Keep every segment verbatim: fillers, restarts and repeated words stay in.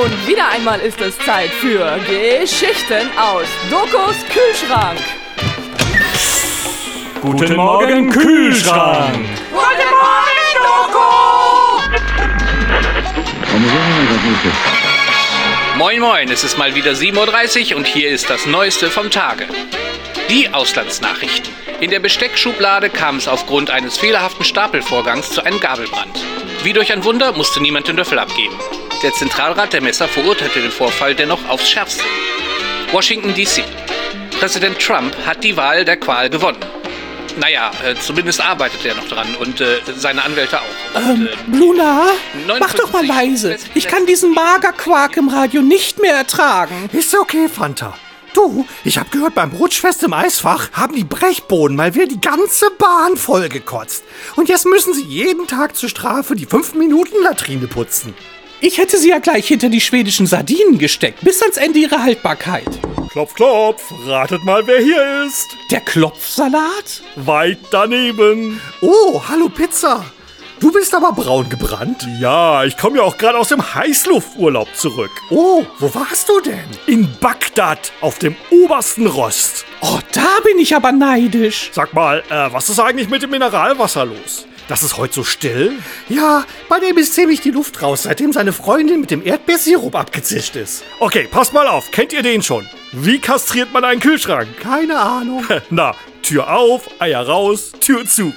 Und wieder einmal ist es Zeit für Geschichten aus Dokos Kühlschrank. Guten Morgen, Kühlschrank! Guten Morgen, Doko! Moin moin, es ist mal wieder sieben Uhr dreißig und hier ist das Neueste vom Tage. Die Auslandsnachrichten. In der Besteckschublade kam es aufgrund eines fehlerhaften Stapelvorgangs zu einem Gabelbrand. Wie durch ein Wunder musste niemand den Löffel abgeben. Der Zentralrat der Messer verurteilte den Vorfall dennoch aufs Schärfste. Washington D C. Präsident Trump hat die Wahl der Qual gewonnen. Naja, äh, zumindest arbeitet er noch dran und äh, seine Anwälte auch. Und, ähm, Luna, mach doch mal neunundfünfzig leise. Ich kann diesen Magerquark im Radio nicht mehr ertragen. Ist okay, Fanta. Du, ich hab gehört, beim Rutschfest im Eisfach haben die Brechboden mal wieder die ganze Bahn vollgekotzt. Und jetzt müssen sie jeden Tag zur Strafe die fünf Minuten Latrine putzen. Ich hätte sie ja gleich hinter die schwedischen Sardinen gesteckt, bis ans Ende ihrer Haltbarkeit. Klopf, klopf, ratet mal, wer hier ist. Der Klopfsalat? Weit daneben. Oh, hallo Pizza. Du bist aber braun gebrannt. Ja, ich komme ja auch gerade aus dem Heißlufturlaub zurück. Oh, wo warst du denn? In Bagdad, auf dem obersten Rost. Oh, da bin ich aber neidisch. Sag mal, äh, was ist eigentlich mit dem Mineralwasser los? Das ist heute so still? Ja, bei dem ist ziemlich die Luft raus, seitdem seine Freundin mit dem Erdbeersirup abgezischt ist. Okay, passt mal auf, kennt ihr den schon? Wie kastriert man einen Kühlschrank? Keine Ahnung. Na, Tür auf, Eier raus, Tür zu.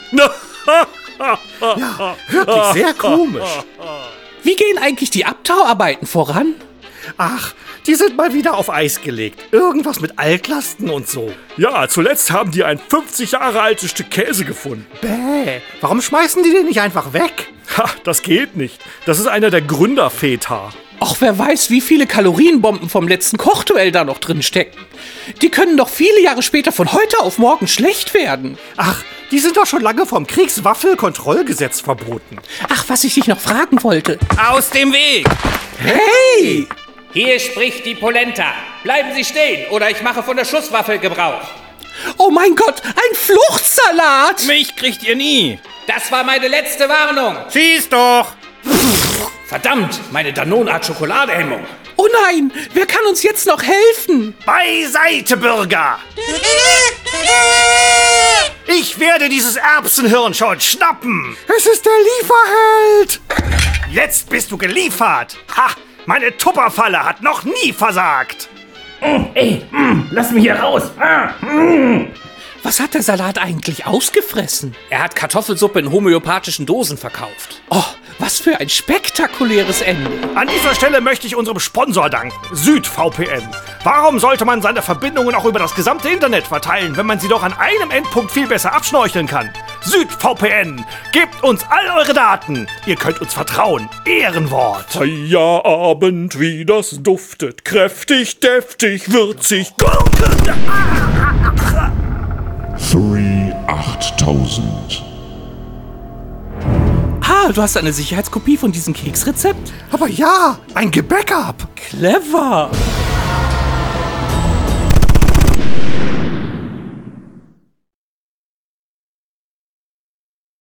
Ja, wirklich sehr komisch. Wie gehen eigentlich die Abtauarbeiten voran? Ach, die sind mal wieder auf Eis gelegt. Irgendwas mit Altlasten und so. Ja, zuletzt haben die ein fünfzig Jahre altes Stück Käse gefunden. Bäh, warum schmeißen die den nicht einfach weg? Ha, das geht nicht. Das ist einer der Gründerväter. Ach, wer weiß, wie viele Kalorienbomben vom letzten Kochduell da noch drin stecken. Die können doch viele Jahre später von heute auf morgen schlecht werden. Ach, die sind doch schon lange vom Kriegswaffelkontrollgesetz verboten. Ach, was ich dich noch fragen wollte. Aus dem Weg! Hey! Hier spricht die Polenta. Bleiben Sie stehen, oder ich mache von der Schusswaffe Gebrauch. Oh mein Gott, ein Fluchtsalat! Mich kriegt ihr nie. Das war meine letzte Warnung. Schieß doch! Verdammt, meine Danone-Art-Schokoladehemmung. Oh nein, wer kann uns jetzt noch helfen? Beiseite, Bürger! Ich werde dieses Erbsenhirn schon schnappen! Es ist der Lieferheld! Jetzt bist du geliefert! Ha! Meine Tupperfalle hat noch nie versagt! Mm, ey, mm, lass mich hier raus! Ah, mm. Was hat der Salat eigentlich ausgefressen? Er hat Kartoffelsuppe in homöopathischen Dosen verkauft. Oh, was für ein spektakuläres Ende. An dieser Stelle möchte ich unserem Sponsor danken, SüdVPN. Warum sollte man seine Verbindungen auch über das gesamte Internet verteilen, wenn man sie doch an einem Endpunkt viel besser abschnorcheln kann? SüdVPN, gebt uns all eure Daten. Ihr könnt uns vertrauen. Ehrenwort. Feierabend, wie das duftet. Kräftig, deftig, würzig. Three achttausend. Ah, du hast eine Sicherheitskopie von diesem Keksrezept? Aber ja, ein Gebackup. Clever.